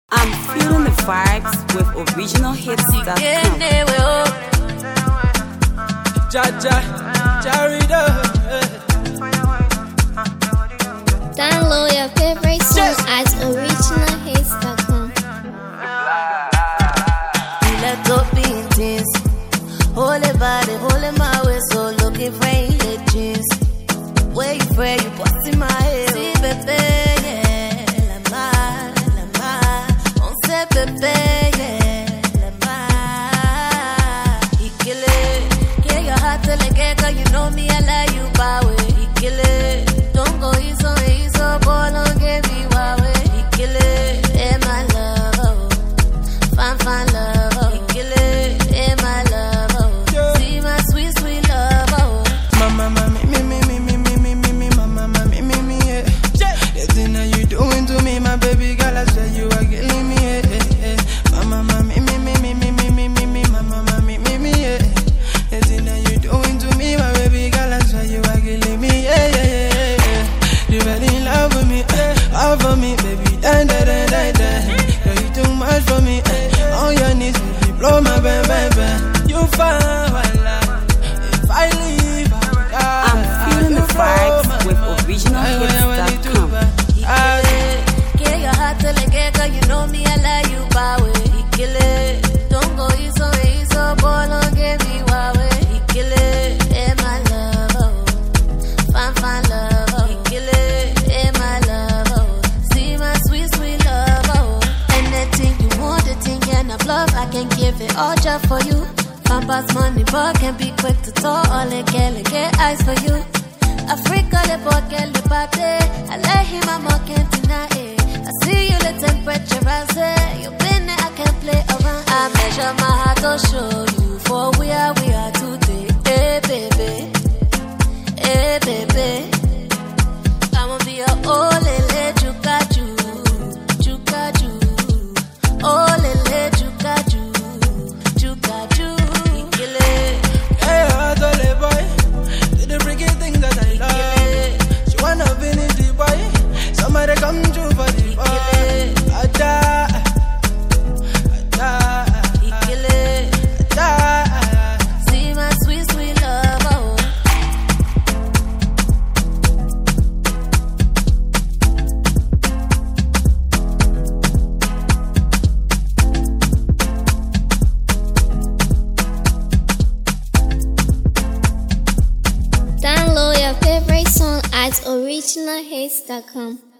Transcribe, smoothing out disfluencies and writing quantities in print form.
I'm feeling the vibes with originalhits.com. Download your favorite song at originalhits.com. Let go beatings, hold it body, holding my waist, so looking for legends. Where you pray, you bust in my head. See, baby, yeah, la ma, on say, baby, yeah, la ma. He kill it, get your heart till it get, cause you know me, I like you, bow it. He kill it, don't go easy, boy, don't get me wild. He kill it, hey, my love, oh, fine love, oh. He kill it, hey, my love, oh. See my sweet, sweet love, oh. Mama, yeah. The thing that you doing to me, my baby girl, I swear you are killing me, yeah. Mama, yeah. The thing that you doing to me, my baby girl, I swear you are killing me, yeah. You really in love with me, all for me, baby, die. Girl, you too much for me, on your knees, baby, blow my bang. You fine, voila. If I leave, I'm feeling the vibes with originalhits.com. He kill it, get your heart till it get, cause you know me, I like you, bow it. He kill it, don't go easy, boy, don't get me wild. He kill it, hey, my love, oh. Fine love, oh. He kill it, hey, my love, oh. See my sweet, sweet love, oh. Anything you want, the thing can of love, I can give it all just for you. Pampa's money, but can be quick to talk, all they get eyes for you. Africa, the boy, get the party. I let him, I'm can't deny it. I see you, the temperature rising. You been there, I can't play around. I measure my heart to show you for we are today. Hey, baby. Hey, baby. I'ma be your oh, lele, chukaju. Oh, lele, chukaju. He kill it. hey, hot ole boy. Do the freaky thing that I love. She wanna finish the boy. Somebody come through for the boy. Ada. He kill it. See my sweet, sweet love, oh. Download your favorite song at originalhits.com.